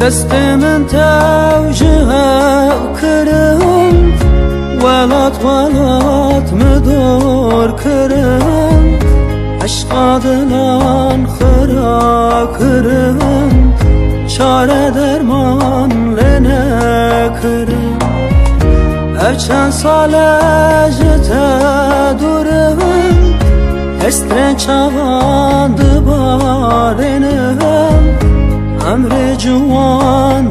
دست من توجه کرم ولات مدار کرم عشق دلان خرا کرم چاره درمان لنه کرم هر چند سال جتا دورم استر چوان دبارنم امر جوان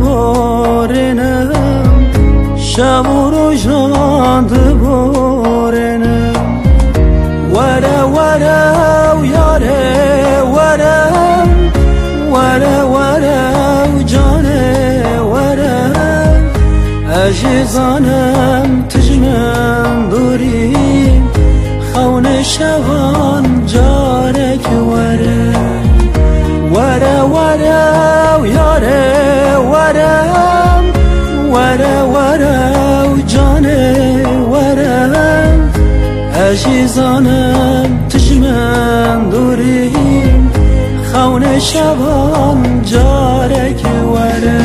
دبارنم شب و روزان دبارنم وره وره و یاره وره وره وره و جانه وره عزیزانم تجمن دوریم خون شوان جارک وره وره وره و یاره وره وره وره و جانه وره عزیزانم تجمن دوریم خون شوان جارک وره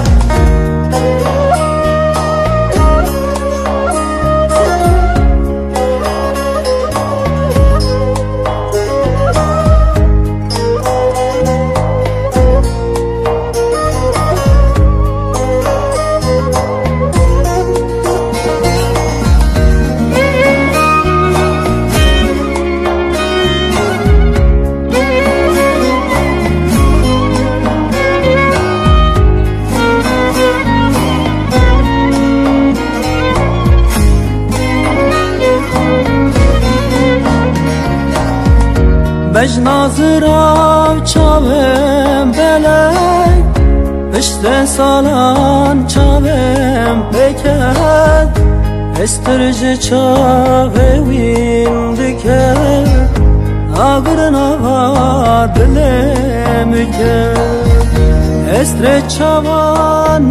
بجنازرام چاوم بلک پشت سالان چاوم بکد استرج چاوه وین دکد آگر نوا دلم کد استرج چاوان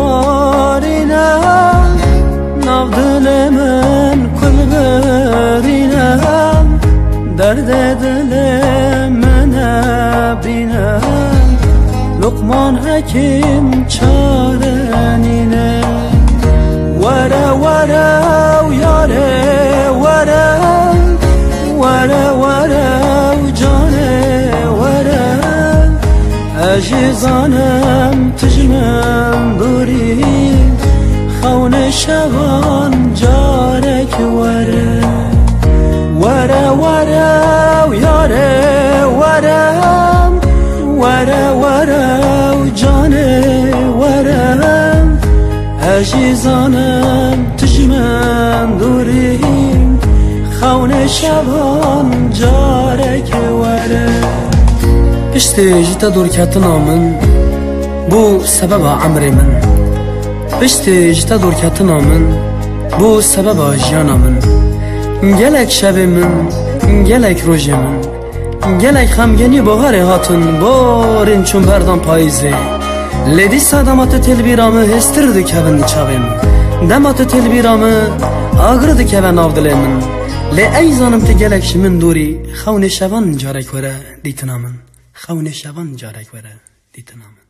نبارینم نو دل من کل برینم درد دل من بینم لقمان حکیم چارنینه وره وره و یاره وره وره وره و جانه وره عزیزانم تجمن دوریم خون شوان جارک وره وره وره و یاره وره وره وره و جانه وره عزیزانم تجمن دوریم خون شبان جارک وره پشت جتا دور کتنا من بو سبب عمر من پشت جتا دور کتنا من بو سبب جانا من گلک شب من گلک روز من گلک خمگنی بهار هاتون بارین چون بردان پاییزه لیدی صدامات تلبیرامı هسترد کون چاویم دمات تلبیرامı آگرد کون آودلمن لی ایزانم تی گلک شمن دوری خون شوان جارک وره دیتنامن خون شوان جارک وره دیتنامن